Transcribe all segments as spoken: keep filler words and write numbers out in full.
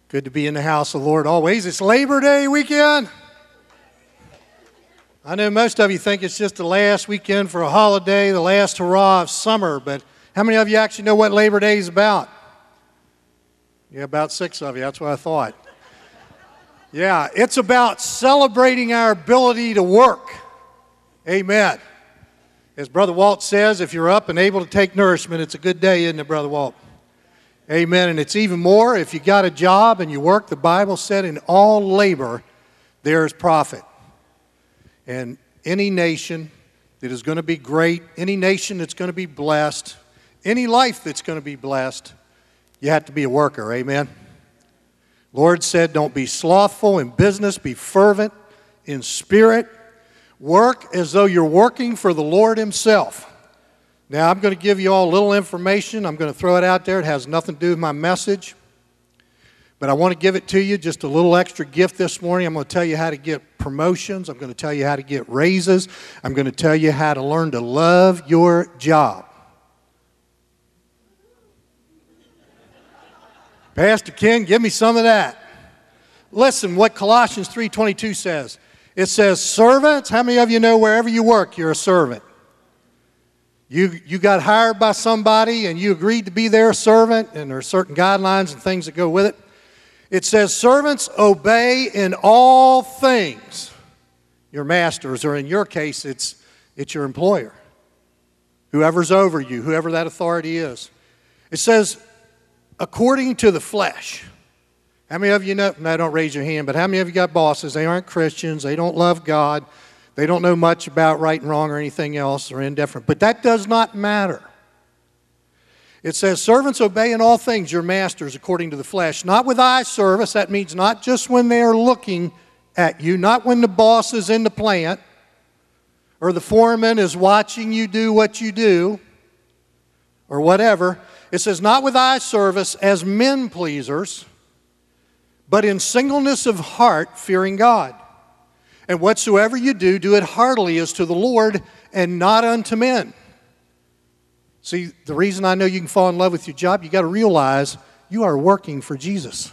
Good to be in the house of the Lord always. It's Labor Day weekend. I know most of you think it's just the last weekend for a holiday, the last hurrah of summer, but how many of you actually know what Labor Day is about? Yeah, about six of you. That's what I thought. Yeah, it's about celebrating our ability to work. Amen. As Brother Walt says, if you're up and able to take nourishment, it's a good day, isn't it, Brother Walt? Amen. And it's even more if you got a job and you work. The Bible said in all labor there is profit. And any nation that is going to be great, any nation that's going to be blessed, any life that's going to be blessed, you have to be a worker. Amen. Lord said, don't be slothful in business, be fervent in spirit. Work as though you're working for the Lord himself. Now, I'm going to give you all a little information. I'm going to throw it out there. It has nothing to do with my message. But I want to give it to you, just a little extra gift this morning. I'm going to tell you how to get promotions. I'm going to tell you how to get raises. I'm going to tell you how to learn to love your job. Pastor Ken, give me some of that. Listen what Colossians three twenty-two says. It says, servants, how many of you know wherever you work, you're a servant? You, you got hired by somebody and you agreed to be their servant, and there are certain guidelines and things that go with it. It says, servants, obey in all things your masters, or in your case, it's, it's your employer, whoever's over you, whoever that authority is. It says, according to the flesh. How many of you know? No, don't raise your hand, but how many of you got bosses? They aren't Christians. They don't love God. They don't know much about right and wrong or anything else, or indifferent. But that does not matter. It says, servants, obey in all things your masters according to the flesh, not with eye service. That means not just when they're looking at you, not when the boss is in the plant or the foreman is watching you do what you do or whatever. It says, not with eye service as men pleasers, but in singleness of heart, fearing God. And whatsoever you do, do it heartily as to the Lord and not unto men. See, the reason I know you can fall in love with your job, you got to realize you are working for Jesus.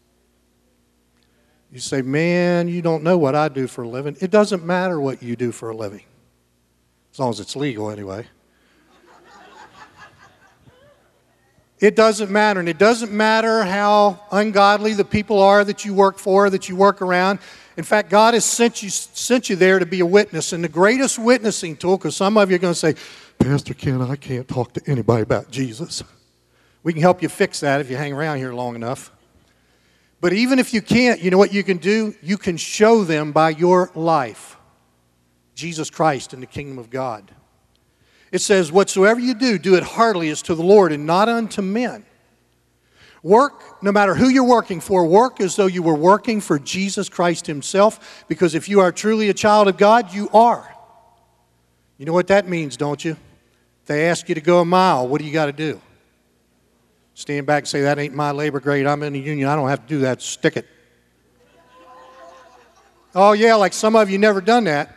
You say, man, you don't know what I do for a living. It doesn't matter what you do for a living, as long as it's legal anyway. It doesn't matter, and it doesn't matter how ungodly the people are that you work for, that you work around. In fact, God has sent you, sent you there to be a witness, and the greatest witnessing tool, because some of you are going to say, Pastor Ken, I can't talk to anybody about Jesus. We can help you fix that if you hang around here long enough. But even if you can't, you know what you can do? You can show them by your life Jesus Christ and the kingdom of God. It says, whatsoever you do, do it heartily as to the Lord and not unto men. Work, no matter who you're working for, work as though you were working for Jesus Christ himself, because if you are truly a child of God, you are. You know what that means, don't you? If they ask you to go a mile, what do you got to do? Stand back and say, that ain't my labor grade. I'm in the union. I don't have to do that. Stick it. Oh, yeah, like some of you never done that.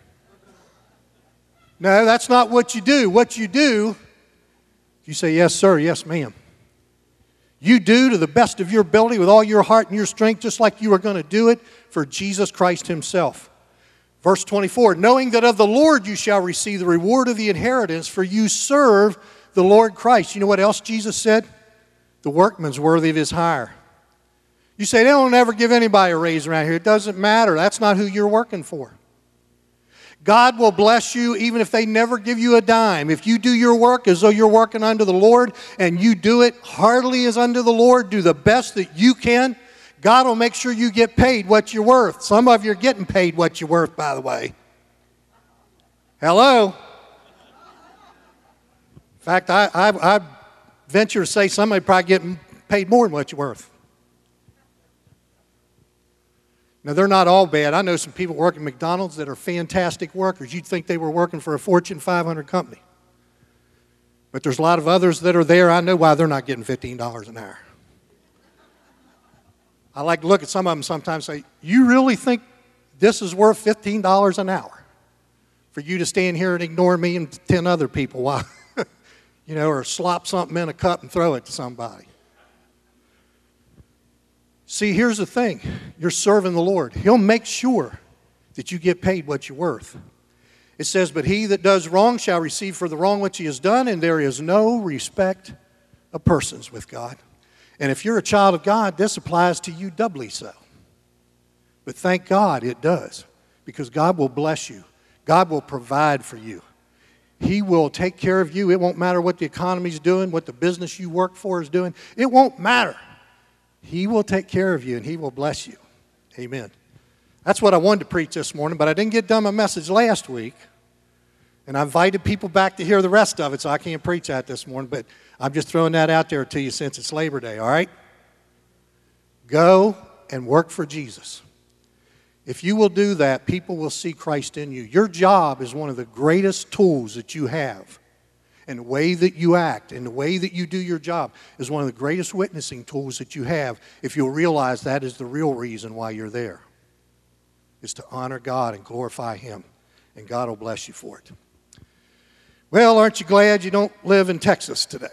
No, that's not what you do. What you do, you say, yes, sir, yes, ma'am. You do to the best of your ability with all your heart and your strength, just like you are going to do it for Jesus Christ himself. Verse twenty-four, knowing that of the Lord you shall receive the reward of the inheritance, for you serve the Lord Christ. You know what else Jesus said? The workman's worthy of his hire. You say, they don't ever give anybody a raise around here. It doesn't matter. That's not who you're working for. God will bless you even if they never give you a dime. If you do your work as though you're working unto the Lord, and you do it heartily as unto the Lord, do the best that you can, God will make sure you get paid what you're worth. Some of you are getting paid what you're worth, by the way. Hello? In fact, I, I, I venture to say somebody probably getting paid more than what you're worth. Now, they're not all bad. I know some people working at McDonald's that are fantastic workers. You'd think they were working for a Fortune five hundred company. But there's a lot of others that are there. I know why they're not getting fifteen dollars an hour. I like to look at some of them sometimes and say, you really think this is worth fifteen dollars an hour for you to stand here and ignore me and ten other people while, you know, or slop something in a cup and throw it to somebody? See, here's the thing. You're serving the Lord. He'll make sure that you get paid what you're worth. It says, but he that does wrong shall receive for the wrong which he has done, and there is no respect of persons with God. And if you're a child of God, this applies to you doubly so. But thank God it does, because God will bless you. God will provide for you. He will take care of you. It won't matter what the economy's doing, what the business you work for is doing. It won't matter. He will take care of you, and he will bless you. Amen. That's what I wanted to preach this morning, but I didn't get done my message last week. And I invited people back to hear the rest of it, so I can't preach that this morning. But I'm just throwing that out there to you since it's Labor Day, all right? Go and work for Jesus. If you will do that, people will see Christ in you. Your job is one of the greatest tools that you have. And the way that you act and the way that you do your job is one of the greatest witnessing tools that you have, if you'll realize that is the real reason why you're there, is to honor God and glorify him. And God will bless you for it. Well, aren't you glad you don't live in Texas today?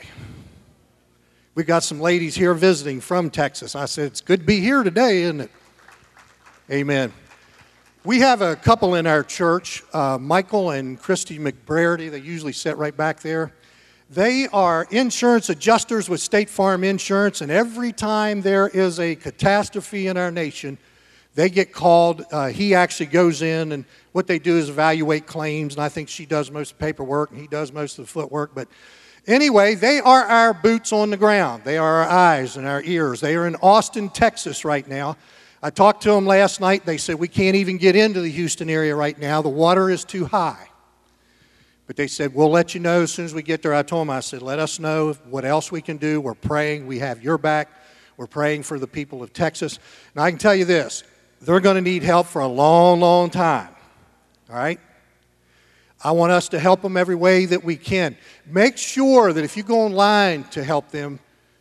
We've got some ladies here visiting from Texas. I said, it's good to be here today, isn't it? Amen. We have a couple in our church, uh, Michael and Christy McBrady. They usually sit right back there. They are insurance adjusters with State Farm Insurance, and every time there is a catastrophe in our nation, they get called. Uh, he actually goes in, and what they do is evaluate claims, and I think she does most of the paperwork, and he does most of the footwork. But anyway, they are our boots on the ground. They are our eyes and our ears. They are in Austin, Texas right now. I talked to them last night. They said, we can't even get into the Houston area right now. The water is too high. But they said, we'll let you know as soon as we get there. I told them, I said, let us know what else we can do. We're praying. We have your back. We're praying for the people of Texas. And I can tell you this, they're going to need help for a long, long time. All right? I want us to help them every way that we can. Make sure that if you go online to help them,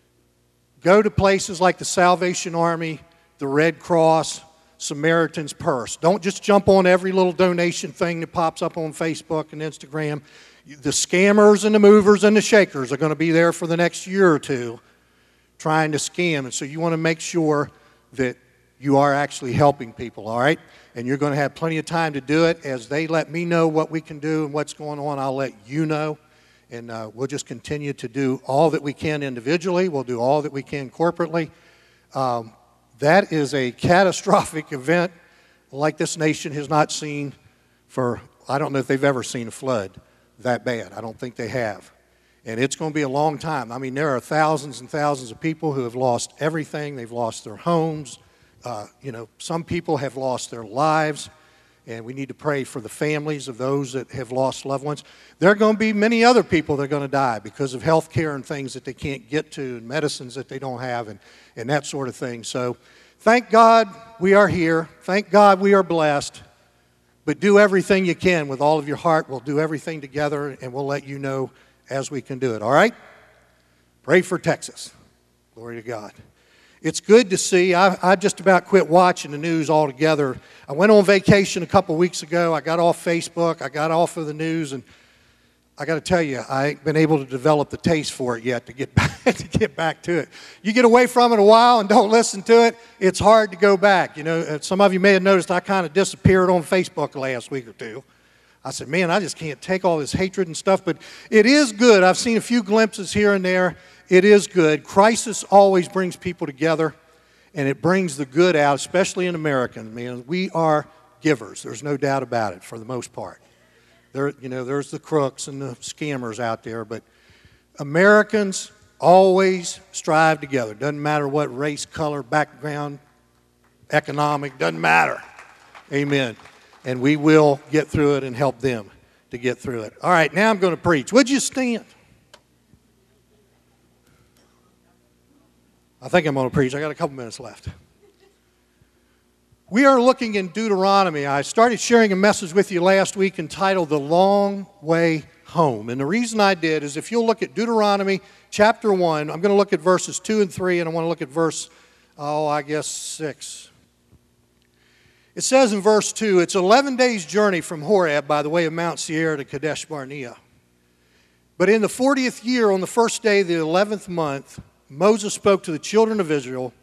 go to places like the Salvation Army, the Red Cross, Samaritan's Purse. Don't just jump on every little donation thing that pops up on Facebook and Instagram. The scammers and the movers and the shakers are going to be there for the next year or two trying to scam. And so you want to make sure that you are actually helping people, all right? And you're going to have plenty of time to do it. As they let me know what we can do and what's going on, I'll let you know. And uh, we'll just continue to do all that we can individually. We'll do all that we can corporately. Um, That is a catastrophic event like this nation has not seen for, I don't know if they've ever seen a flood that bad. I don't think they have. And it's going to be a long time. I mean, there are thousands and thousands of people who have lost everything. They've lost their homes. Uh, you know, some people have lost their lives. And we need to pray for the families of those that have lost loved ones. There are going to be many other people that are going to die because of health care and things that they can't get to and medicines that they don't have and, and that sort of thing. So thank God we are here. Thank God we are blessed. But do everything you can with all of your heart. We'll do everything together, and we'll let you know as we can do it. All right? Pray for Texas. Glory to God. It's good to see. I, I just about quit watching the news altogether. I went on vacation a couple weeks ago. I got off Facebook. I got off of the news, and I got to tell you, I ain't been able to develop the taste for it yet to get back to get back to it. You get away from it a while and don't listen to it, it's hard to go back. You know, some of you may have noticed I kind of disappeared on Facebook the last week or two. I said, man, I just can't take all this hatred and stuff, but it is good. I've seen a few glimpses here and there. It is good. Crisis always brings people together, and it brings the good out, especially in America. Man, we are givers. There's no doubt about it for the most part. There, you know, there's the crooks and the scammers out there, but Americans always strive together. Doesn't matter what race, color, background, economic, doesn't matter. Amen. And we will get through it and help them to get through it. All right, now I'm going to preach. Would you stand? I think I'm going to preach. I got a couple minutes left. We are looking in Deuteronomy. I started sharing a message with you last week entitled The Long Way Home. And the reason I did is if you'll look at Deuteronomy chapter one, I'm going to look at verses two and three, and I want to look at verse, oh, I guess six. It says in verse two, it's eleven days' journey from Horeb by the way of Mount Seir to Kadesh Barnea. But in the fortieth year, on the first day of the eleventh month, Moses spoke to the children of Israel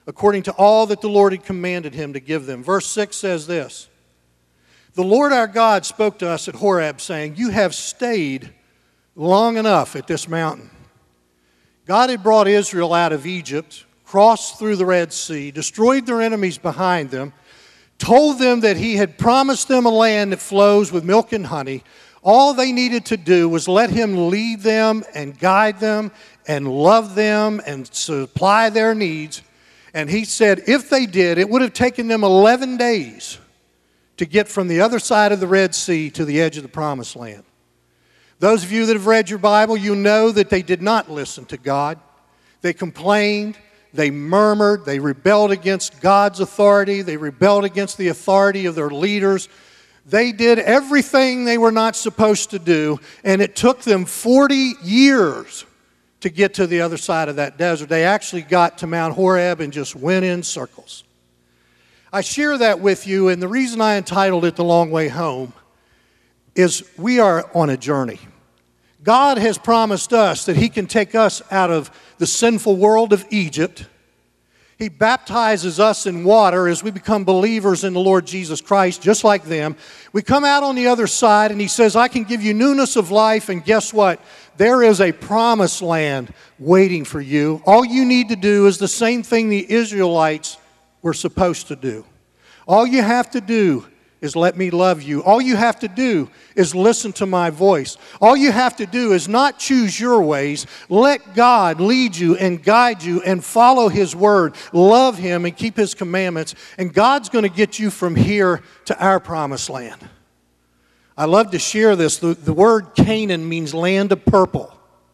according to all that the Lord had commanded him to give them. Verse six says this, the Lord our God spoke to us at Horeb, saying, you have stayed long enough at this mountain. God had brought Israel out of Egypt, crossed through the Red Sea, destroyed their enemies behind them, told them that he had promised them a land that flows with milk and honey. All they needed to do was let him lead them and guide them and love them and supply their needs. And he said if they did, it would have taken them eleven days to get from the other side of the Red Sea to the edge of the Promised Land. Those of you that have read your Bible, you know that they did not listen to God. They complained, they murmured, they rebelled against God's authority, they rebelled against the authority of their leaders. They did everything they were not supposed to do, and it took them forty years to get to the other side of that desert. They actually got to Mount Horeb and just went in circles. I share that with you, and the reason I entitled it The Long Way Home is we are on a journey. God has promised us that he can take us out of the sinful world of Egypt. He baptizes us in water as we become believers in the Lord Jesus Christ, just like them. We come out on the other side, and he says, I can give you newness of life, and guess what? There is a promised land waiting for you. All you need to do is the same thing the Israelites were supposed to do. All you have to do is let me love you. All you have to do is listen to my voice. All you have to do is not choose your ways. Let God lead you and guide you and follow his word. Love him and keep his commandments. And God's going to get you from here to our promised land. I love to share this. The, the word Canaan means land of purple.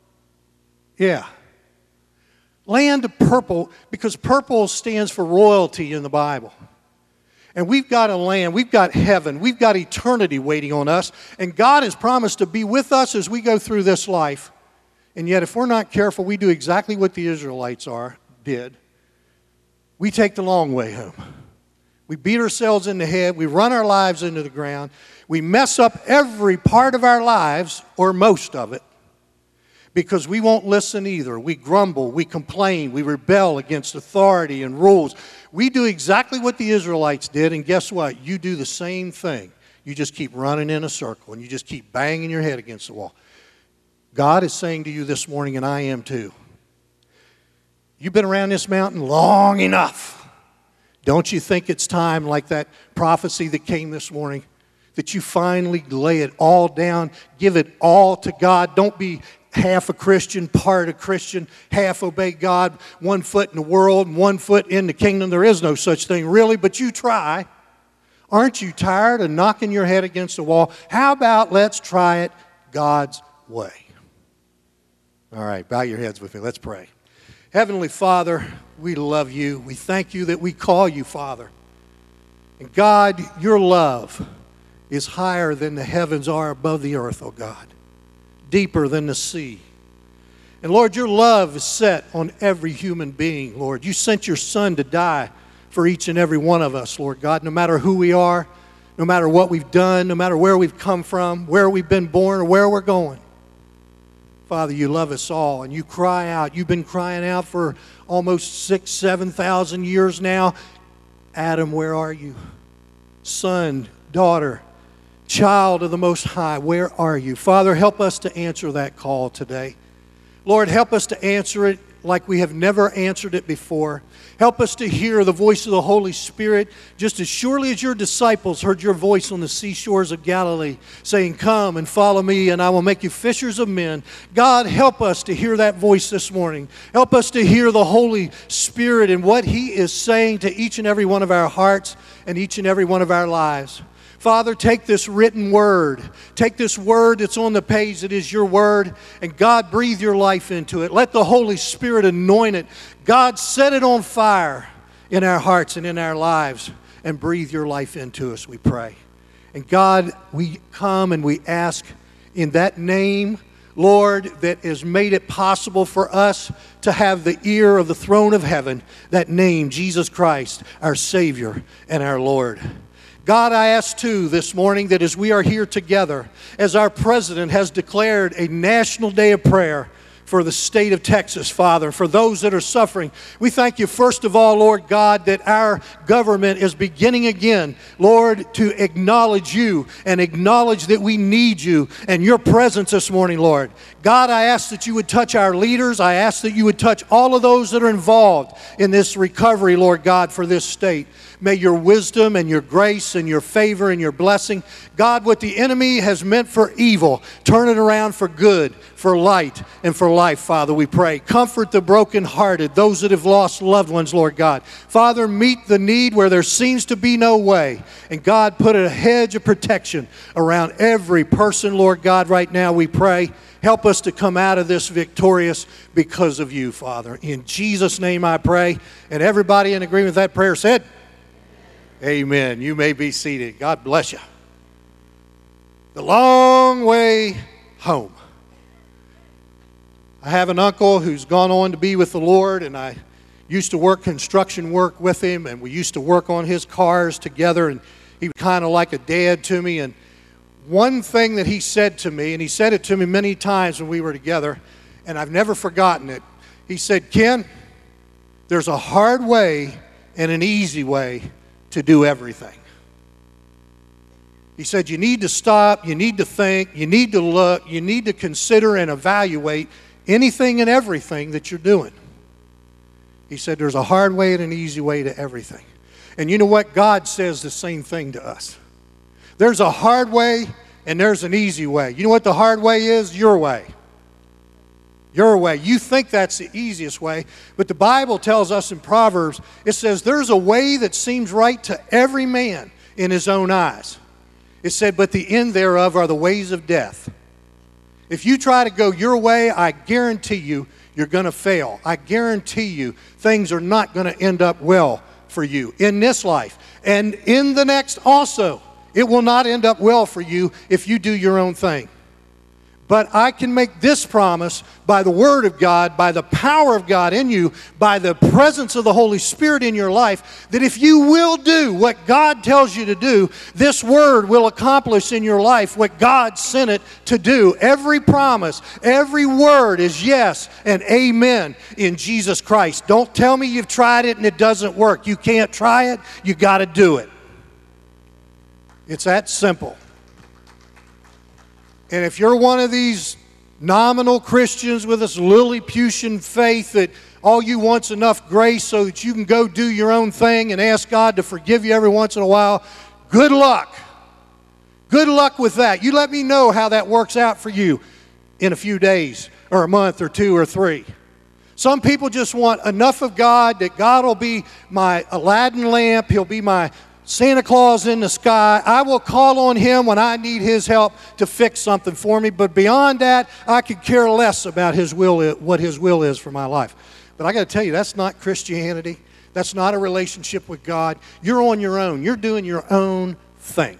Yeah. Land of purple, because purple stands for royalty in the Bible. And we've got a land, we've got heaven, we've got eternity waiting on us. And God has promised to be with us as we go through this life. And yet if we're not careful, we do exactly what the Israelites are, did. We take the long way home. We beat ourselves in the head, we run our lives into the ground, we mess up every part of our lives, or most of it, because we won't listen either. We grumble, we complain, we rebel against authority and rules. We do exactly what the Israelites did, and guess what? You do the same thing. You just keep running in a circle, and you just keep banging your head against the wall. God is saying to you this morning, and I am too, you've been around this mountain long enough. Don't you think it's time, like that prophecy that came this morning, that you finally lay it all down, give it all to God? Don't be half a Christian, part a Christian, half obey God, one foot in the world and one foot in the kingdom. There is no such thing really, but you try. Aren't you tired of knocking your head against the wall? How about let's try it God's way? All right, bow your heads with me. Let's pray. Heavenly Father, we love you. We thank you that we call you Father. And God, your love is higher than the heavens are above the earth, oh God. Deeper than the sea. And Lord, your love is set on every human being, Lord. You sent your Son to die for each and every one of us, Lord God, no matter who we are, no matter what we've done, no matter where we've come from, where we've been born, or where we're going. Father, you love us all, and you cry out. You've been crying out for almost six, seven thousand years now. Adam, where are you? Son, daughter, child of the Most High, where are you? Father, help us to answer that call today. Lord, help us to answer it like we have never answered it before. Help us to hear the voice of the Holy Spirit just as surely as your disciples heard your voice on the seashores of Galilee saying, come and follow me and I will make you fishers of men. God, help us to hear that voice this morning. Help us to hear the Holy Spirit and what he is saying to each and every one of our hearts and each and every one of our lives. Father, take this written word. Take this word that's on the page that is your word, and God, breathe your life into it. Let the Holy Spirit anoint it. God, set it on fire in our hearts and in our lives, and breathe your life into us, we pray. And God, we come and we ask in that name, Lord, that has made it possible for us to have the ear of the throne of heaven, that name, Jesus Christ, our Savior and our Lord. God, I ask too this morning that as we are here together, as our president has declared a national day of prayer for the state of Texas, Father, for those that are suffering. We thank you, first of all, Lord God, that our government is beginning again, Lord, to acknowledge you and acknowledge that we need you and your presence this morning, Lord. God, I ask that you would touch our leaders. I ask that you would touch all of those that are involved in this recovery, Lord God, for this state. May your wisdom and your grace and your favor and your blessing, God, what the enemy has meant for evil, turn it around for good, for light, and for life, Father, we pray. Comfort the brokenhearted, those that have lost loved ones, Lord God. Father, meet the need where there seems to be no way. And God, put a hedge of protection around every person, Lord God, right now, we pray. Help us to come out of this victorious because of you, Father. In Jesus' name I pray. And everybody in agreement with that prayer said, amen. You may be seated. God bless you. The long way home. I have an uncle who's gone on to be with the Lord, and I used to work construction work with him, and we used to work on his cars together, and he was kind of like a dad to me. And one thing that he said to me, and he said it to me many times when we were together, and I've never forgotten it. He said, Ken, there's a hard way and an easy way to do everything. He said, you need to stop, you need to think, you need to look, you need to consider and evaluate anything and everything that you're doing. He said, there's a hard way and an easy way to everything. And you know what? God says the same thing to us. There's a hard way and there's an easy way. You know what the hard way is? Your way. Your way. You think that's the easiest way, but the Bible tells us in Proverbs, it says there's a way that seems right to every man in his own eyes. It said, but the end thereof are the ways of death. If you try to go your way, I guarantee you, you're going to fail. I guarantee you, things are not going to end up well for you in this life. And in the next also, it will not end up well for you if you do your own thing. But I can make this promise by the Word of God, by the power of God in you, by the presence of the Holy Spirit in your life, that if you will do what God tells you to do, this Word will accomplish in your life what God sent it to do. Every promise, every word is yes and amen in Jesus Christ. Don't tell me you've tried it and it doesn't work. You can't try it. You got to do it. It's that simple. And if you're one of these nominal Christians with this Lilliputian faith that all you want's enough grace so that you can go do your own thing and ask God to forgive you every once in a while, good luck. Good luck with that. You let me know how that works out for you in a few days or a month or two or three. Some people just want enough of God that God will be my Aladdin lamp. He'll be my Santa Claus in the sky. I will call on him when I need his help to fix something for me. But beyond that, I could care less about his will, what his will is for my life. But I got to tell you, that's not Christianity. That's not a relationship with God. You're on your own. You're doing your own thing.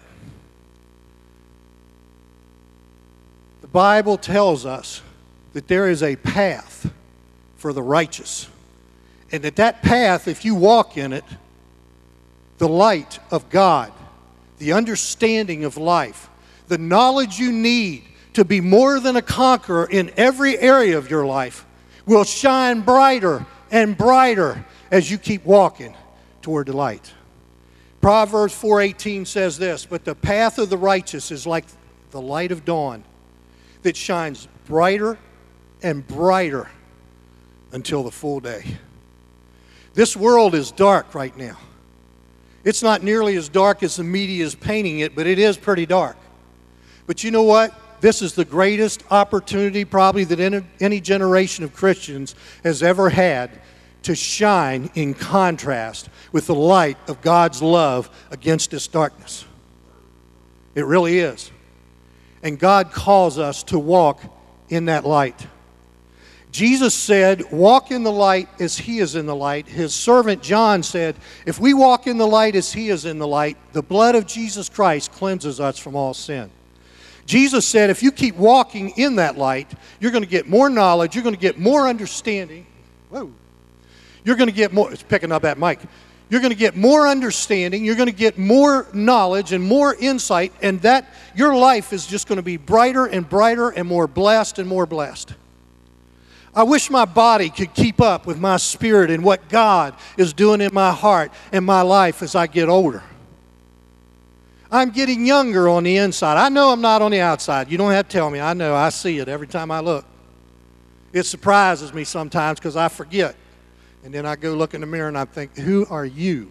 The Bible tells us that there is a path for the righteous. And that that path, if you walk in it, the light of God, the understanding of life, the knowledge you need to be more than a conqueror in every area of your life will shine brighter and brighter as you keep walking toward the light. Proverbs four eighteen says this, but the path of the righteous is like the light of dawn that shines brighter and brighter until the full day. This world is dark right now. It's not nearly as dark as the media is painting it, but it is pretty dark. But you know what? This is the greatest opportunity probably that any generation of Christians has ever had to shine in contrast with the light of God's love against this darkness. It really is. And God calls us to walk in that light. Jesus said, walk in the light as he is in the light. His servant John said, if we walk in the light as he is in the light, the blood of Jesus Christ cleanses us from all sin. Jesus said, if you keep walking in that light, you're going to get more knowledge, you're going to get more understanding. Whoa. You're going to get more, it's picking up that mic. You're going to get more understanding, you're going to get more knowledge and more insight, and that your life is just going to be brighter and brighter and more blessed and more blessed. I wish my body could keep up with my spirit and what God is doing in my heart and my life as I get older. I'm getting younger on the inside. I know I'm not on the outside. You don't have to tell me. I know. I see it every time I look. It surprises me sometimes because I forget. And then I go look in the mirror and I think, who are you?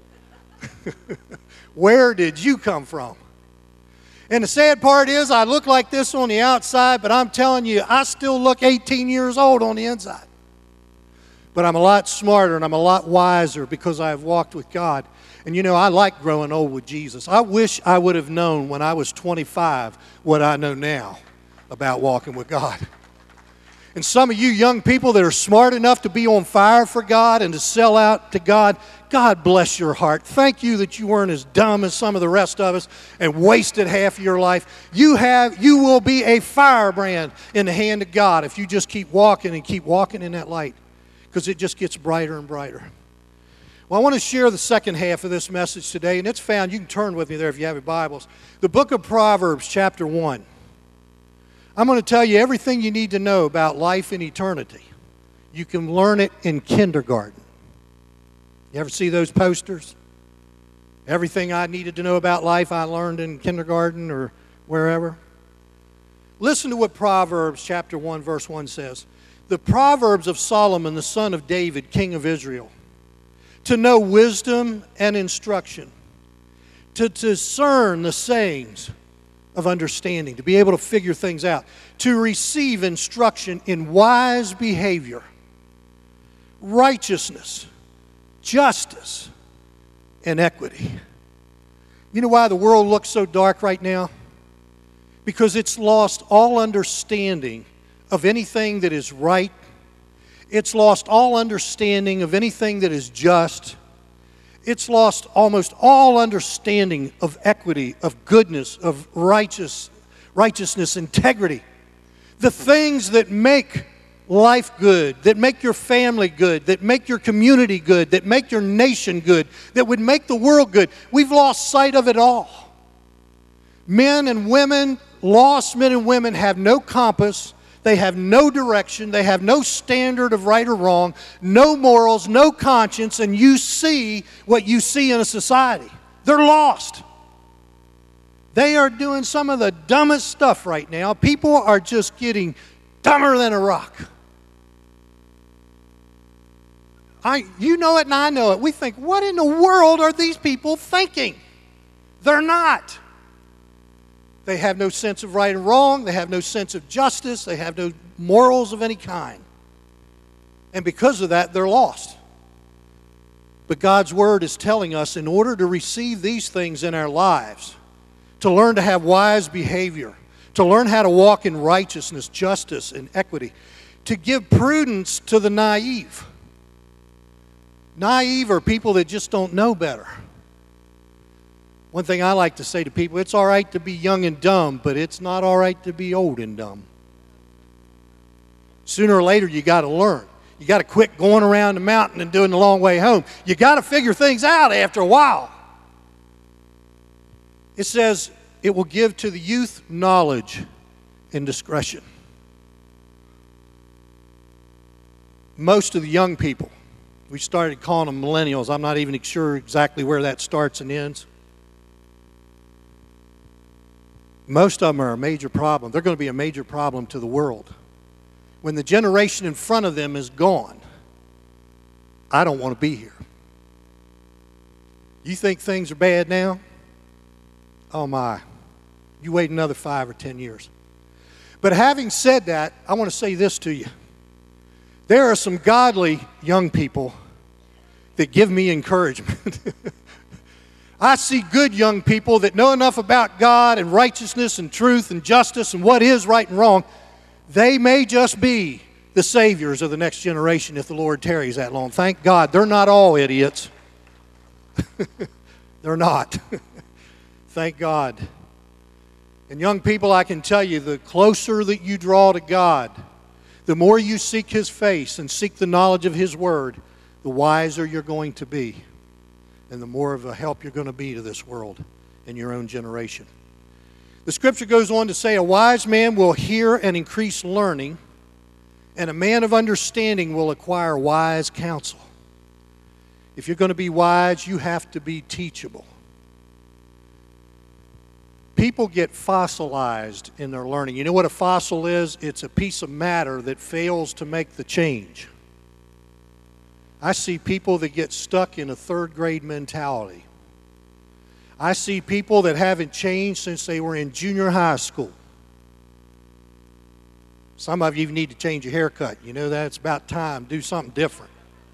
Where did you come from? And the sad part is I look like this on the outside, but I'm telling you, I still look eighteen years old on the inside. But I'm a lot smarter and I'm a lot wiser because I have walked with God. And you know, I like growing old with Jesus. I wish I would have known when I was twenty-five what I know now about walking with God. And some of you young people that are smart enough to be on fire for God and to sell out to God, God bless your heart. Thank you that you weren't as dumb as some of the rest of us and wasted half of your life. You have, you will be a firebrand in the hand of God if you just keep walking and keep walking in that light, because it just gets brighter and brighter. Well, I want to share the second half of this message today, and it's found, you can turn with me there if you have your Bibles, the book of Proverbs, chapter one. I'm going to tell you everything you need to know about life and eternity. You can learn it in kindergarten. You ever see those posters? Everything I needed to know about life I learned in kindergarten or wherever. Listen to what Proverbs chapter one verse one says. The Proverbs of Solomon, the son of David, king of Israel, to know wisdom and instruction, to discern the sayings of understanding, to be able to figure things out, to receive instruction in wise behavior, righteousness, justice, and equity. You know why the world looks so dark right now? Because it's lost all understanding of anything that is right. It's lost all understanding of anything that is just. It's lost almost all understanding of equity, of goodness, of righteous, righteousness, integrity. The things that make life good, that make your family good, that make your community good, that make your nation good, that would make the world good. We've lost sight of it all. Men and women, lost men and women, have no compass. They have no direction. They have no standard of right or wrong, no morals, no conscience, and you see what you see in a society. They're lost. They are doing some of the dumbest stuff right now. People are just getting dumber than a rock. I, you know it and I know it. We think, what in the world are these people thinking? They're not. They have no sense of right and wrong. They have no sense of justice. They have no morals of any kind. And because of that, they're lost. But God's Word is telling us in order to receive these things in our lives, to learn to have wise behavior, to learn how to walk in righteousness, justice, and equity, to give prudence to the naive. Naive are people that just don't know better. One thing I like to say to people, it's all right to be young and dumb, but it's not all right to be old and dumb. Sooner or later, you got to learn. You got to quit going around the mountain and doing the long way home. You got to figure things out after a while. It says, it will give to the youth knowledge and discretion. Most of the young people, we started calling them millennials. I'm not even sure exactly where that starts and ends. Most of them are a major problem. They're going to be a major problem to the world. When the generation in front of them is gone, I don't want to be here. You think things are bad now? Oh my. You wait another five or ten years. But having said that, I want to say this to you. There are some godly young people that give me encouragement. I see good young people that know enough about God and righteousness and truth and justice and what is right and wrong. They may just be the saviors of the next generation if the Lord tarries that long. Thank God. They're not all idiots. They're not. Thank God. And young people, I can tell you, the closer that you draw to God, the more you seek His face and seek the knowledge of His Word, the wiser you're going to be. And the more of a help you're going to be to this world and your own generation. The scripture goes on to say, a wise man will hear and increase learning, And a man of understanding will acquire wise counsel. If you're going to be wise, you have to be teachable. People get fossilized in their learning. You know what a fossil is? It's a piece of matter that fails to make the change. I see people that get stuck in a third grade mentality. I see people that haven't changed since they were in junior high school. Some of you even need to change your haircut. You know that? It's about time. Do something different.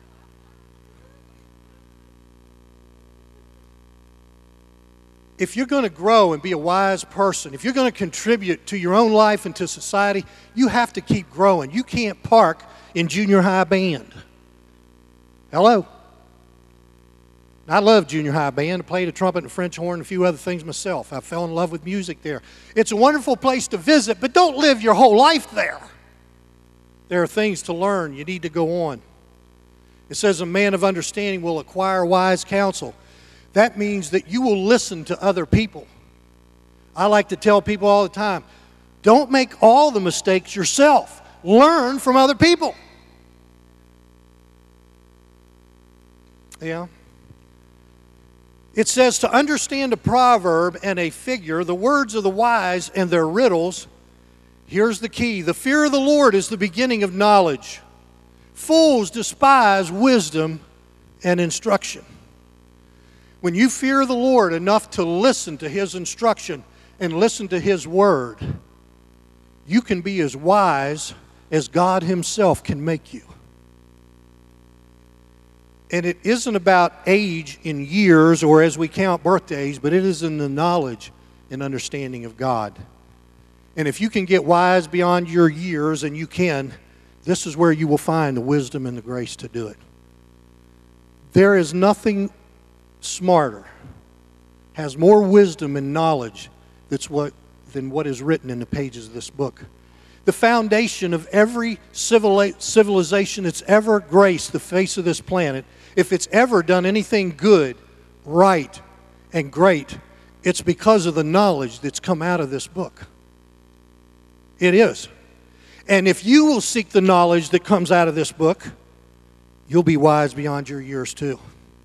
If you're going to grow and be a wise person, if you're going to contribute to your own life and to society, you have to keep growing. You can't park in junior high band. Hello? I love junior high band. I played a trumpet and French horn and a few other things myself. I fell in love with music there. It's a wonderful place to visit, but don't live your whole life there. There are things to learn. You need to go on. It says a man of understanding will acquire wise counsel. That means that you will listen to other people. I like to tell people all the time, don't make all the mistakes yourself. Learn from other people. Yeah. It says to understand a proverb and a figure, the words of the wise and their riddles. Here's the key. The fear of the Lord is the beginning of knowledge. Fools despise wisdom and instruction. When you fear the Lord enough to listen to His instruction and listen to His word, you can be as wise as God Himself can make you. And it isn't about age in years or as we count birthdays, but it is in the knowledge and understanding of God. And if you can get wise beyond your years, and you can, this is where you will find the wisdom and the grace to do it. There is nothing smarter, has more wisdom and knowledge that's what, than what is written in the pages of this book. The foundation of every civilization that's ever graced the face of this planet, if it's ever done anything good, right, and great, it's because of the knowledge that's come out of this book. It is. And if you will seek the knowledge that comes out of this book, you'll be wise beyond your years too.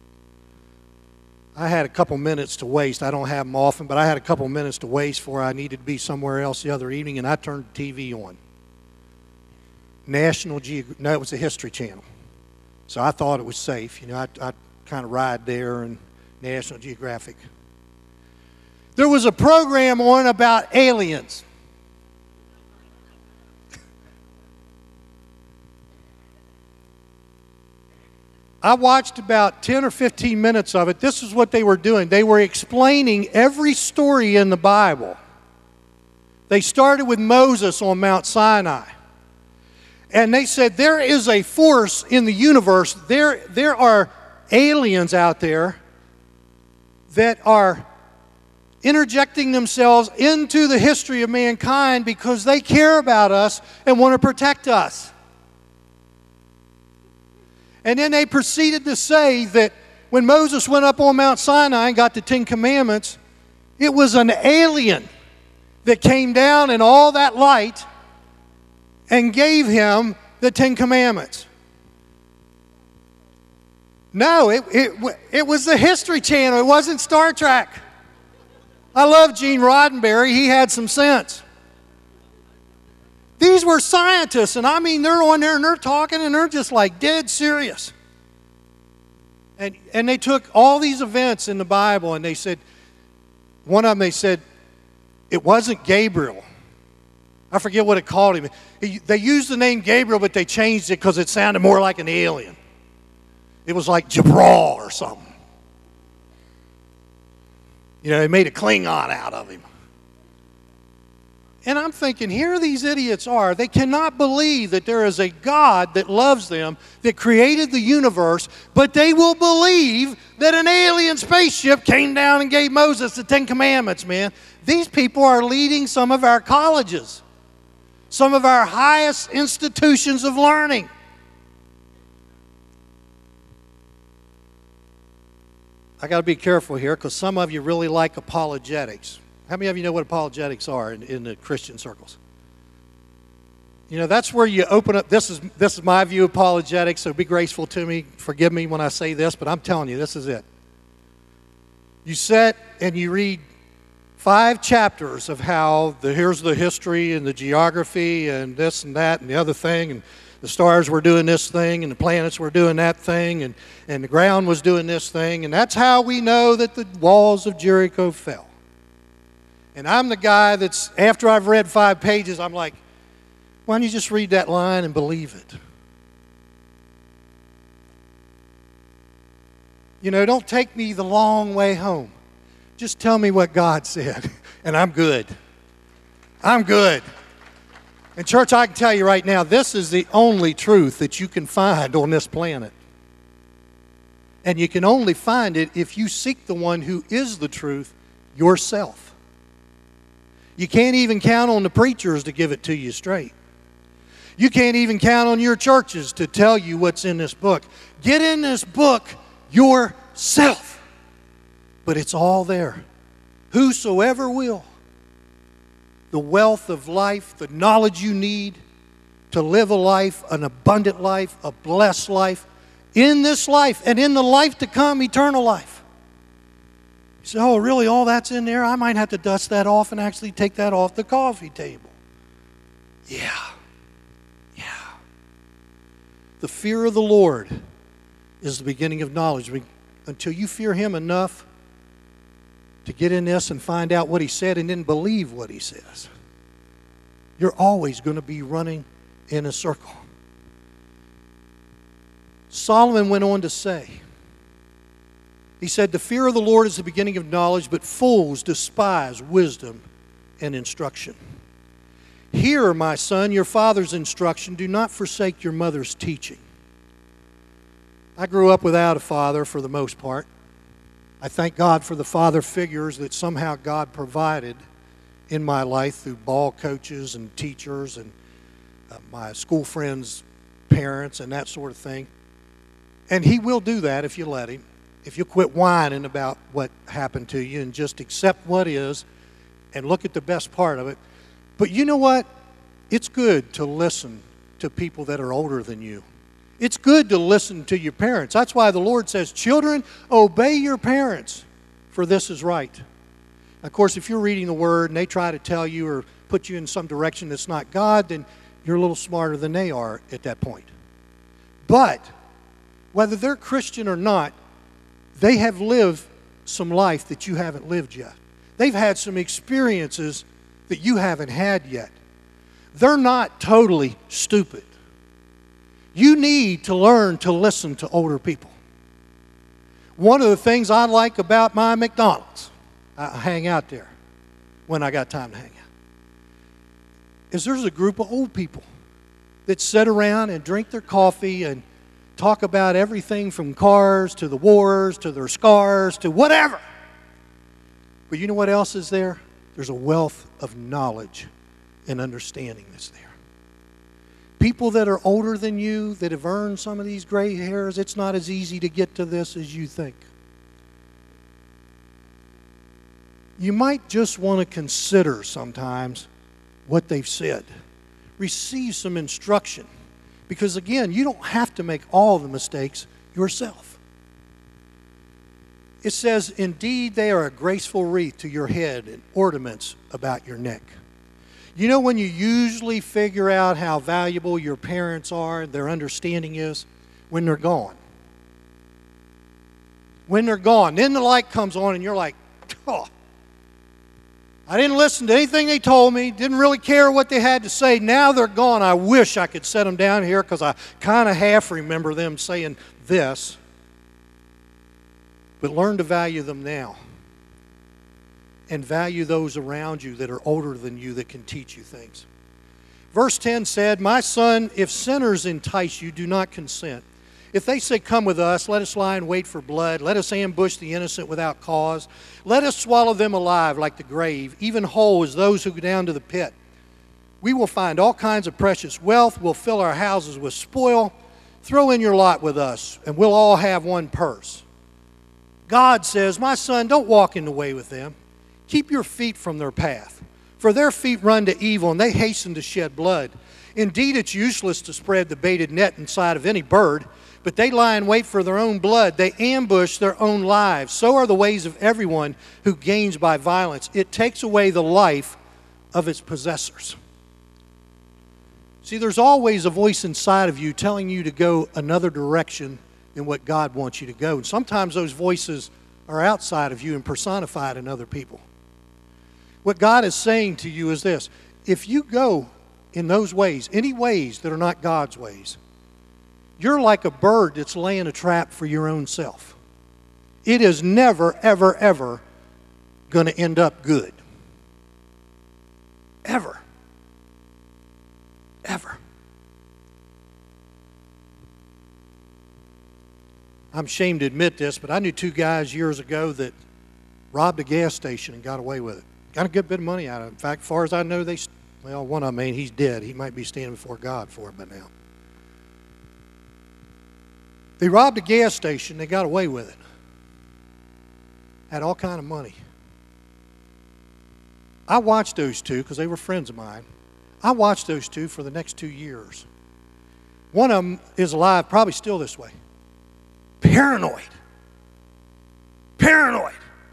I had a couple minutes to waste. I don't have them often, but I had a couple minutes to waste before I needed to be somewhere else the other evening, and I turned the T V on. National Geographic, no, it was a History Channel. So I thought it was safe. You know, I, I kind of ride there and National Geographic. There was a program on about aliens. I watched about ten or fifteen minutes of it. This is what they were doing. They were explaining every story in the Bible. They started with Moses on Mount Sinai. And they said there is a force in the universe. There, there are aliens out there that are interjecting themselves into the history of mankind because they care about us and want to protect us. And then they proceeded to say that when Moses went up on Mount Sinai and got the Ten Commandments, it was an alien that came down in all that light and gave him the Ten Commandments. No, it, it, it was the History Channel. It wasn't Star Trek. I love Gene Roddenberry. He had some sense. These were scientists, and I mean, they're on there and they're talking and they're just like dead serious. And, and they took all these events in the Bible and they said, one of them they said, it wasn't Gabriel. I forget what it called him. He, they used the name Gabriel, but they changed it because it sounded more like an alien. It was like Jabral or something. You know, they made a Klingon out of him. And I'm thinking, here these idiots are. They cannot believe that there is a God that loves them, that created the universe, but they will believe that an alien spaceship came down and gave Moses the Ten Commandments, man. These people are leading some of our colleges, some of our highest institutions of learning. I got to be careful here because some of you really like apologetics. How many of you know what apologetics are in, in the Christian circles? You know, that's where you open up. This is, this is my view of apologetics, so be graceful to me. Forgive me when I say this, but I'm telling you, this is it. You sit and you read five chapters of how the, here's the history and the geography and this and that and the other thing, and the stars were doing this thing and the planets were doing that thing, and, and the ground was doing this thing, and that's how we know that the walls of Jericho fell. And I'm the guy that's, after I've read five pages, I'm like, why don't you just read that line and believe it? You know, don't take me the long way home. Just tell me what God said, and I'm good. I'm good. And church, I can tell you right now, this is the only truth that you can find on this planet. And you can only find it if you seek the one who is the truth yourself. You can't even count on the preachers to give it to you straight. You can't even count on your churches to tell you what's in this book. Get in this book yourself. But it's all there. Whosoever will. The wealth of life, the knowledge you need to live a life, an abundant life, a blessed life, in this life and in the life to come, eternal life. You say, oh, really, all that's in there? I might have to dust that off and actually take that off the coffee table. Yeah. Yeah. The fear of the Lord is the beginning of knowledge. I mean, until you fear Him enough to get in this and find out what He said and then believe what He says, you're always going to be running in a circle. Solomon went on to say, he said, the fear of the Lord is the beginning of knowledge, but fools despise wisdom and instruction. Hear, my son, your father's instruction. Do not forsake your mother's teaching. I grew up without a father for the most part. I thank God for the father figures that somehow God provided in my life through ball coaches and teachers and uh, my school friends' parents and that sort of thing. And He will do that if you let Him. If you quit whining about what happened to you and just accept what is and look at the best part of it. But you know what? It's good to listen to people that are older than you. It's good to listen to your parents. That's why the Lord says, children, obey your parents, for this is right. Of course, if you're reading the Word and they try to tell you or put you in some direction that's not God, then you're a little smarter than they are at that point. But whether they're Christian or not, they have lived some life that you haven't lived yet. They've had some experiences that you haven't had yet. They're not totally stupid. You need to learn to listen to older people. One of the things I like about my McDonald's, I hang out there when I got time to hang out, is there's a group of old people that sit around and drink their coffee and talk about everything from cars to the wars to their scars to whatever. But you know what else is there? There's a wealth of knowledge and understanding that's there. People that are older than you, that have earned some of these gray hairs, it's not as easy to get to this as you think. You might just want to consider sometimes what they've said. Receive some instruction. Because again, you don't have to make all the mistakes yourself. It says, indeed, they are a graceful wreath to your head and ornaments about your neck. You know when you usually figure out how valuable your parents are, their understanding is? When they're gone. When they're gone. Then the light comes on and you're like, oh, I didn't listen to anything they told me, didn't really care what they had to say. Now they're gone. I wish I could set them down here because I kind of half remember them saying this. But learn to value them now. And value those around you that are older than you that can teach you things. Verse ten said, my son, if sinners entice you, do not consent. If they say, come with us, let us lie in wait for blood. Let us ambush the innocent without cause. Let us swallow them alive like the grave, even whole as those who go down to the pit. We will find all kinds of precious wealth. We'll fill our houses with spoil. Throw in your lot with us, and we'll all have one purse. God says, my son, don't walk in the way with them. Keep your feet from their path, for their feet run to evil, and they hasten to shed blood. Indeed, it's useless to spread the baited net inside of any bird, but they lie in wait for their own blood. They ambush their own lives. So are the ways of everyone who gains by violence. It takes away the life of its possessors. See, there's always a voice inside of you telling you to go another direction than what God wants you to go. And sometimes those voices are outside of you and personified in other people. What God is saying to you is this: if you go in those ways, any ways that are not God's ways, you're like a bird that's laying a trap for your own self. It is never, ever, ever going to end up good. Ever. Ever. I'm ashamed to admit this, but I knew two guys years ago that robbed a gas station and got away with it. Got a good bit of money out of it. In fact, as far as I know, they, well, one of them, I mean, he's dead. He might be standing before God for it by now. They robbed a gas station. They got away with it. Had all kind of money. I watched those two because they were friends of mine. I watched those two for the next two years. One of them is alive, probably still this way. Paranoid. Paranoid.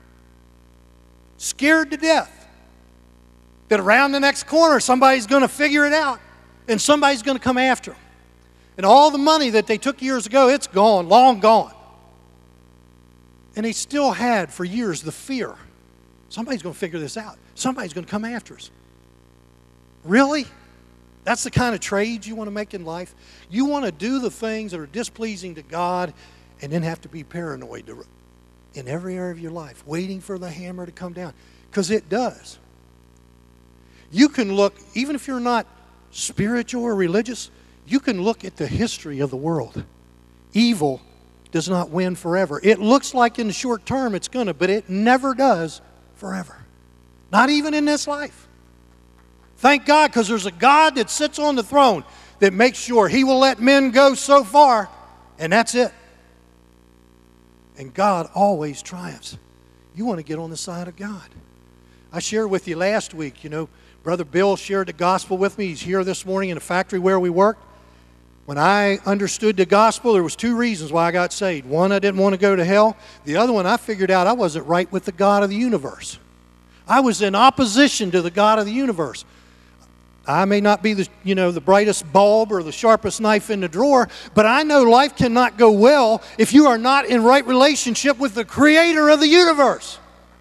Scared to death that around the next corner somebody's going to figure it out and somebody's going to come after them. And all the money that they took years ago, it's gone, long gone. And they still had for years the fear. Somebody's going to figure this out. Somebody's going to come after us. Really? That's the kind of trade you want to make in life? You want to do the things that are displeasing to God and then have to be paranoid to, in every area of your life, waiting for the hammer to come down. Because it does. You can look, even if you're not spiritual or religious, you can look at the history of the world. Evil does not win forever. It looks like in the short term it's going to, but it never does forever. Not even in this life. Thank God, because there's a God that sits on the throne that makes sure He will let men go so far, and that's it. And God always triumphs. You want to get on the side of God. I shared with you last week, you know, Brother Bill shared the gospel with me. He's here this morning in the factory where we worked. When I understood the gospel, there was two reasons why I got saved. One, I didn't want to go to hell. The other one, I figured out I wasn't right with the God of the universe. I was in opposition to the God of the universe. I may not be the, you know, the brightest bulb or the sharpest knife in the drawer, but I know life cannot go well if you are not in right relationship with the Creator of the universe.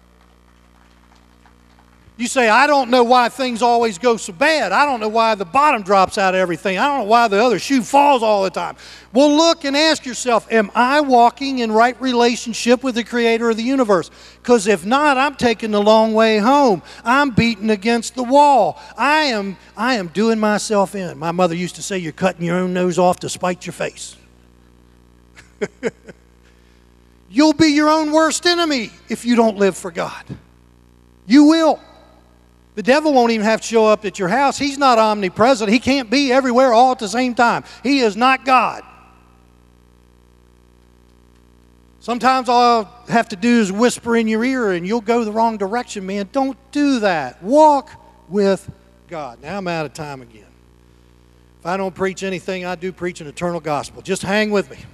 You say, I don't know why things always go so bad. I don't know why the bottom drops out of everything. I don't know why the other shoe falls all the time. Well, look and ask yourself, am I walking in right relationship with the Creator of the universe? Because if not, I'm taking the long way home. I'm beating against the wall. I am, I am doing myself in. My mother used to say, you're cutting your own nose off to spite your face. You'll be your own worst enemy if you don't live for God. You will. The devil won't even have to show up at your house. He's not omnipresent. He can't be everywhere all at the same time. He is not God. Sometimes all I'll have to do is whisper in your ear and you'll go the wrong direction, man. Don't do that. Walk with God. Now I'm out of time again. If I don't preach anything, I do preach an eternal gospel. Just hang with me.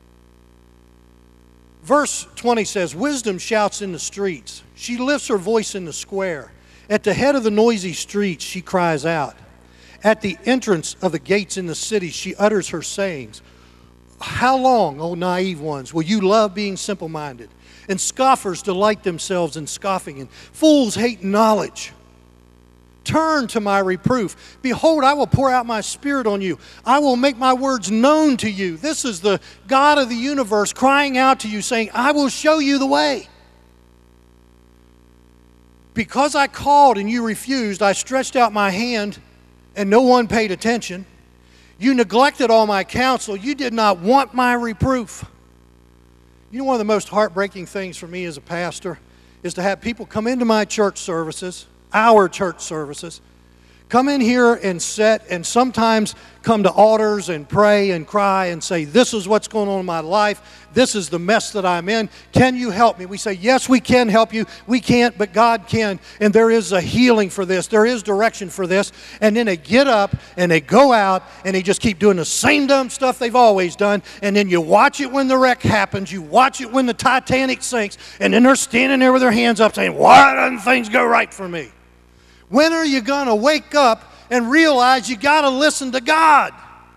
Verse twenty says, wisdom shouts in the streets. She lifts her voice in the square. At the head of the noisy streets, she cries out. At the entrance of the gates in the city, she utters her sayings. How long, O naive ones, will you love being simple-minded? And scoffers delight themselves in scoffing, and fools hate knowledge. Turn to my reproof. Behold, I will pour out my spirit on you. I will make my words known to you. This is the God of the universe crying out to you, saying, I will show you the way. Because I called and you refused, I stretched out my hand and no one paid attention. You neglected all my counsel. You did not want my reproof. You know, one of the most heartbreaking things for me as a pastor is to have people come into my church services, our church services, Come in here and sit and sometimes come to altars and pray and cry and say, this is what's going on in my life. This is the mess that I'm in. Can you help me? We say, yes, we can help you. We can't, but God can. And there is a healing for this. There is direction for this. And then they get up and they go out and they just keep doing the same dumb stuff they've always done. And then you watch it when the wreck happens. You watch it when the Titanic sinks. And then they're standing there with their hands up saying, why doesn't things go right for me? When are you going to wake up and realize you got to listen to God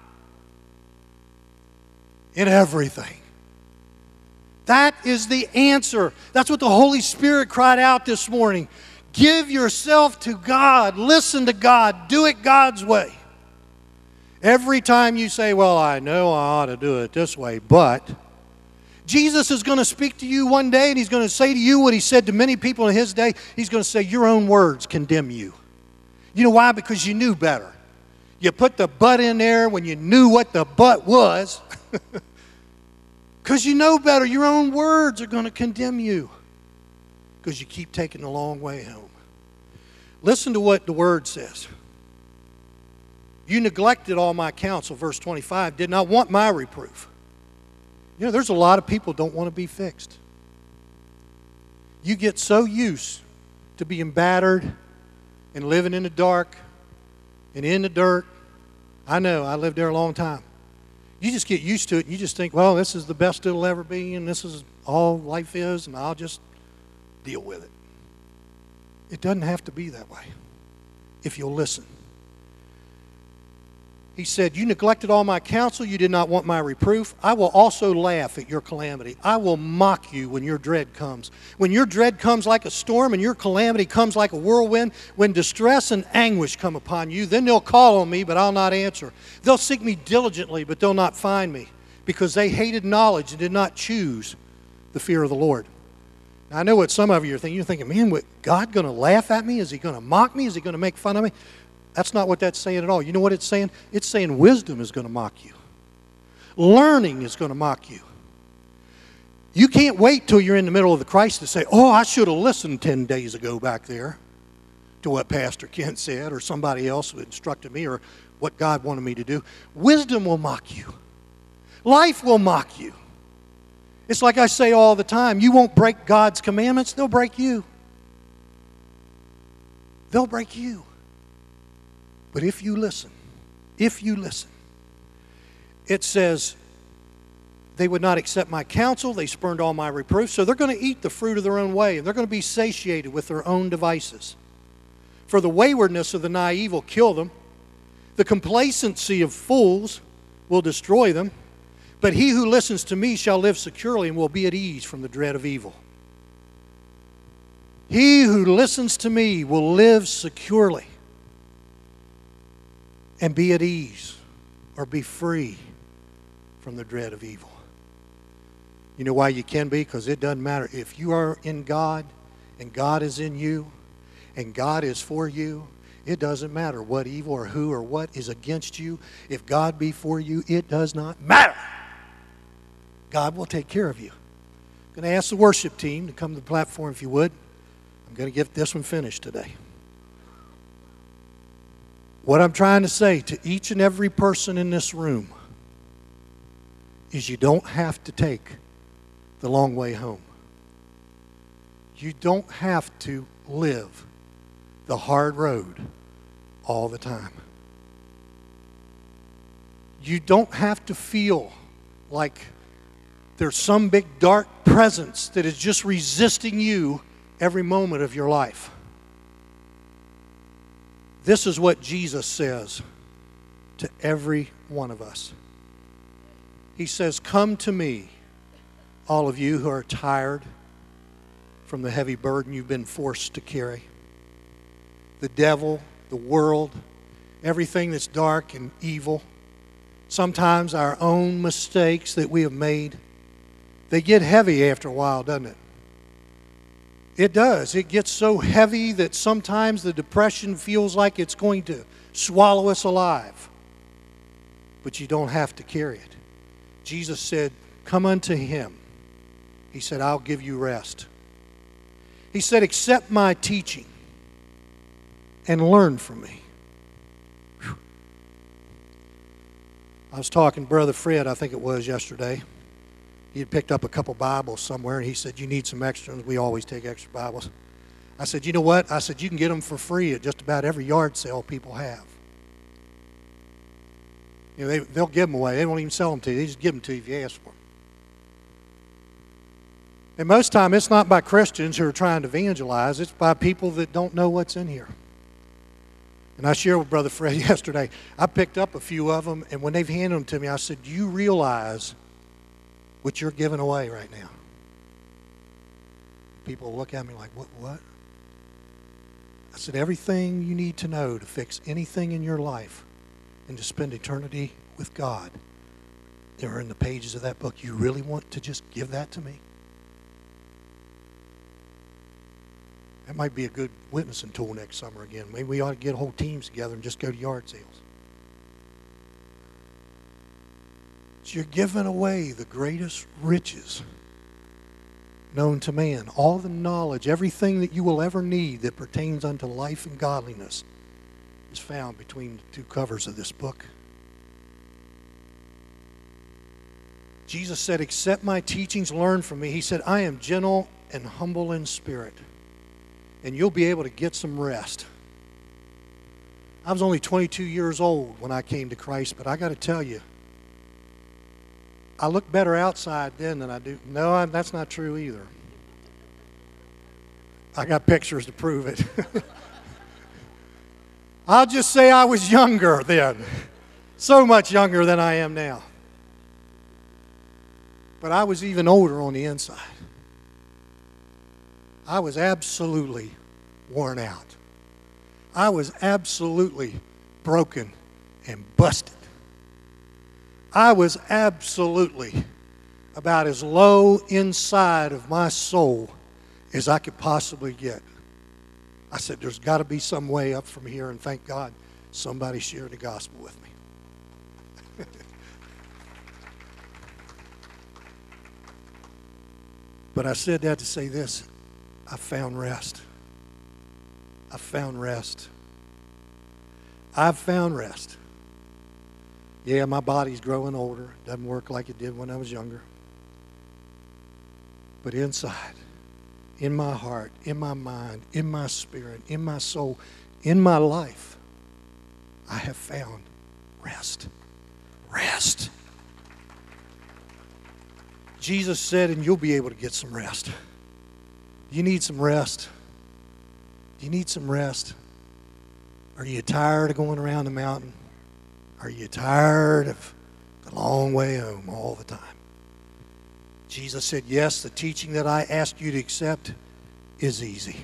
in everything? That is the answer. That's what the Holy Spirit cried out this morning. Give yourself to God. Listen to God. Do it God's way. Every time you say, well, I know I ought to do it this way, but Jesus is going to speak to you one day and He's going to say to you what He said to many people in His day. He's going to say, your own words condemn you. You know why? Because you knew better. You put the but in there when you knew what the but was. Because you know better. Your own words are going to condemn you. Because you keep taking the long way home. Listen to what the Word says. You neglected all my counsel, verse twenty-five, did not want my reproof. You know, there's a lot of people don't want to be fixed. You get so used to being battered and living in the dark and in the dirt. I know, I lived there a long time. You just get used to it and you just think, well, this is the best it'll ever be and this is all life is and I'll just deal with it. It doesn't have to be that way if you'll listen. He said, you neglected all my counsel. You did not want my reproof. I will also laugh at your calamity. I will mock you when your dread comes. When your dread comes like a storm and your calamity comes like a whirlwind, when distress and anguish come upon you, then they'll call on me, but I'll not answer. They'll seek me diligently, but they'll not find me, because they hated knowledge and did not choose the fear of the Lord. Now, I know what some of you are thinking. You're thinking, man, what, God going to laugh at me? Is He going to mock me? Is He going to make fun of me? That's not what that's saying at all. You know what it's saying? It's saying wisdom is going to mock you. Learning is going to mock you. You can't wait till you're in the middle of the crisis to say, oh, I should have listened ten days ago back there to what Pastor Kent said or somebody else who instructed me or what God wanted me to do. Wisdom will mock you. Life will mock you. It's like I say all the time, you won't break God's commandments, they'll break you. They'll break you. But if you listen, if you listen, it says, they would not accept my counsel, they spurned all my reproof, so they're going to eat the fruit of their own way, and they're going to be satiated with their own devices. For the waywardness of the naive will kill them, the complacency of fools will destroy them, but he who listens to me shall live securely and will be at ease from the dread of evil. He who listens to me will live securely and be at ease or be free from the dread of evil. You know why you can be? Because it doesn't matter. If you are in God and God is in you and God is for you, it doesn't matter what evil or who or what is against you. If God be for you, it does not matter. God will take care of you. I'm going to ask the worship team to come to the platform if you would. I'm going to get this one finished today. What I'm trying to say to each and every person in this room is you don't have to take the long way home. You don't have to live the hard road all the time. You don't have to feel like there's some big dark presence that is just resisting you every moment of your life. This is what Jesus says to every one of us. He says, come to me, all of you who are tired from the heavy burden you've been forced to carry. The devil, the world, everything that's dark and evil, sometimes our own mistakes that we have made, they get heavy after a while, doesn't it? It does. It gets so heavy that sometimes the depression feels like it's going to swallow us alive. But you don't have to carry it. Jesus said, come unto Him. He said, I'll give you rest. He said, accept my teaching and learn from me. I was talking to Brother Fred, I think it was yesterday. He had picked up a couple Bibles somewhere, and he said, you need some extras. We always take extra Bibles. I said, you know what? I said, you can get them for free at just about every yard sale people have. You know, they, they'll give them away. They won't even sell them to you. They just give them to you if you ask for them. And most time, it's not by Christians who are trying to evangelize. It's by people that don't know what's in here. And I shared with Brother Fred yesterday, I picked up a few of them, and when they've handed them to me, I said, do you realize what you're giving away right now? People look at me like, what, what? I said, everything you need to know to fix anything in your life and to spend eternity with God, they're in the pages of that book. You really want to just give that to me? That might be a good witnessing tool next summer again. Maybe we ought to get whole teams together and just go to yard sales. So you're giving away the greatest riches known to man. All the knowledge, everything that you will ever need that pertains unto life and godliness is found between the two covers of this book. Jesus said, accept my teachings, learn from me. He said, I am gentle and humble in spirit, and you'll be able to get some rest. I was only twenty-two years old when I came to Christ, but I got to tell you, I look better outside then than I do. No, I, that's not true either. I got pictures to prove it. I'll just say I was younger then. So much younger than I am now. But I was even older on the inside. I was absolutely worn out. I was absolutely broken and busted. I was absolutely about as low inside of my soul as I could possibly get. I said, there's got to be some way up from here, and thank God somebody shared the gospel with me. But I said that to say this. I found rest. I found rest. I've found rest. Yeah, my body's growing older. It doesn't work like it did when I was younger. But inside, in my heart, in my mind, in my spirit, in my soul, in my life, I have found rest. Rest. Jesus said, and you'll be able to get some rest. You need some rest. Do you need some rest? Are you tired of going around the mountain? Are you tired of the long way home all the time? Jesus said, yes, the teaching that I ask you to accept is easy.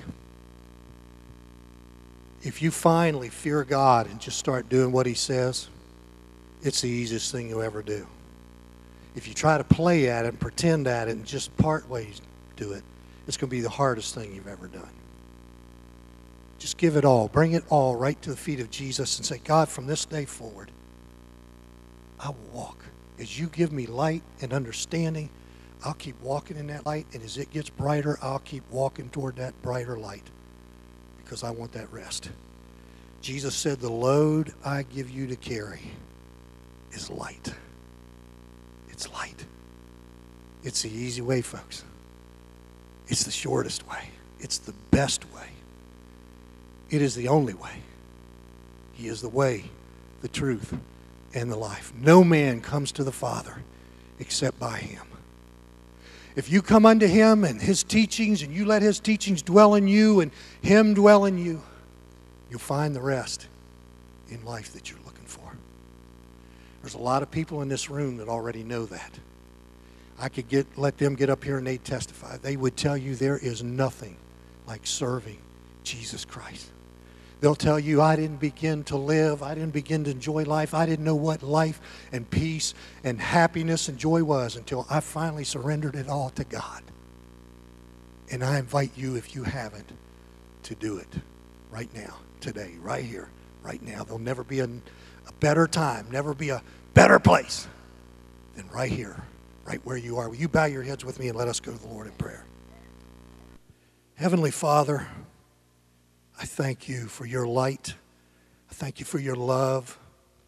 If you finally fear God and just start doing what he says, it's the easiest thing you'll ever do. If you try to play at it and pretend at it and just part ways do it, it's going to be the hardest thing you've ever done. Just give it all. Bring it all right to the feet of Jesus and say, God, from this day forward, I will walk. As you give me light and understanding, I'll keep walking in that light, and as it gets brighter, I'll keep walking toward that brighter light because I want that rest. Jesus said, the load I give you to carry is light. It's light. It's the easy way, folks. It's the shortest way. It's the best way. It is the only way. He is the way, the truth, and the life. No man comes to the Father except by him. If you come unto him and his teachings, and you let his teachings dwell in you and him dwell in you, you'll find the rest in life that you're looking for. There's a lot of people in this room that already know that. I could get let them get up here and they'd testify. They would tell you there is nothing like serving Jesus Christ. They'll tell you, I didn't begin to live. I didn't begin to enjoy life. I didn't know what life and peace and happiness and joy was until I finally surrendered it all to God. And I invite you, if you haven't, to do it right now, today, right here, right now. There'll never be a, a better time, never be a better place than right here, right where you are. Will you bow your heads with me and let us go to the Lord in prayer? Heavenly Father, I thank you for your light. I thank you for your love.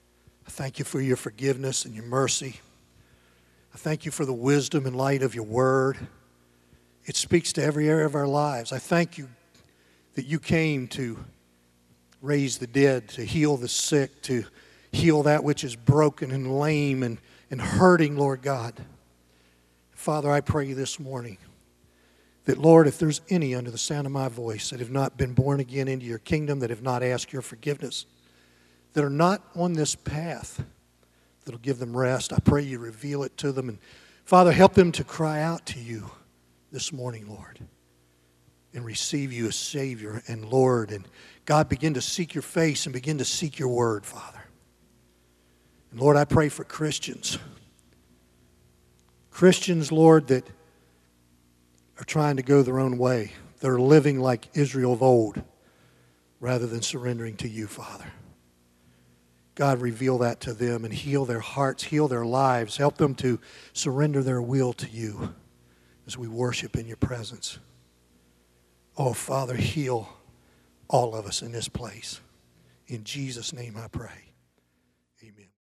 I thank you for your forgiveness and your mercy. I thank you for the wisdom and light of your word. It speaks to every area of our lives. I thank you that you came to raise the dead, to heal the sick, to heal that which is broken and lame and, and hurting, Lord God. Father, I pray this morning that, Lord, if there's any under the sound of my voice that have not been born again into your kingdom, that have not asked your forgiveness, that are not on this path that'll give them rest, I pray you reveal it to them. And Father, help them to cry out to you this morning, Lord, and receive you as Savior and Lord. And God, begin to seek your face and begin to seek your word, Father. And Lord, I pray for Christians. Christians, Lord, that are trying to go their own way. They're living like Israel of old rather than surrendering to you, Father. God, reveal that to them and heal their hearts, heal their lives. Help them to surrender their will to you as we worship in your presence. Oh, Father, heal all of us in this place. In Jesus' name I pray. Amen.